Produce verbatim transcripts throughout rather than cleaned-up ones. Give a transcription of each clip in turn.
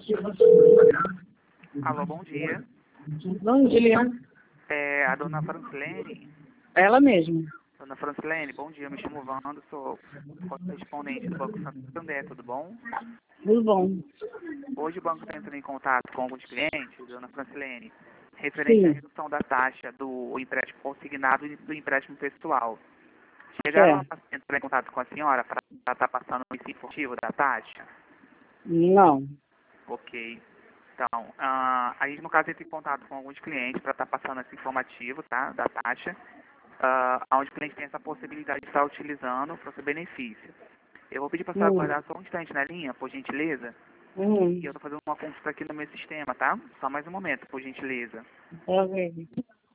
Alô, bom dia. Bom dia. É a dona Francilene. Ela mesma. Dona Francilene, bom dia. Eu me chamo Wando, sou correspondente do Banco Santander, tudo bom? Tudo bom? Hoje o banco está entrando em contato com alguns clientes, dona Francilene, referente à Sim. redução da taxa do empréstimo consignado e do empréstimo pessoal. Chegaram É. a entrar em contato com a senhora para estar passando esse informativo da taxa? Não. Ok. Então, ah, a gente no caso entra em contato com alguns clientes para estar passando esse informativo, tá, da taxa, ah, onde o cliente tem essa possibilidade de estar utilizando para o seu benefício. Eu vou pedir para você Hum. aguardar só um instante na linha, por gentileza, Hum. e eu estou fazendo uma consulta aqui no meu sistema, tá? Só mais um momento, por gentileza. Tá vendo?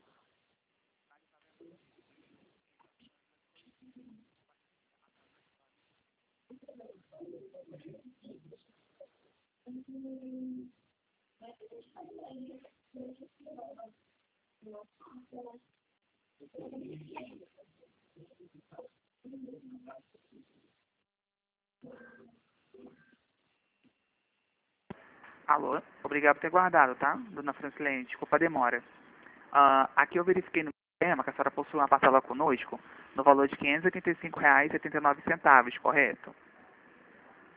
Alô? Obrigado por ter guardado, tá? Dona Francilene, desculpa a demora. Ah, aqui eu verifiquei no sistema que a senhora possui uma parcela conosco no valor de quinhentos e oitenta e cinco reais e setenta e nove centavos, correto?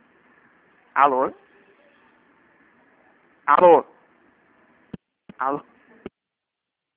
Alô? Alô? Alô?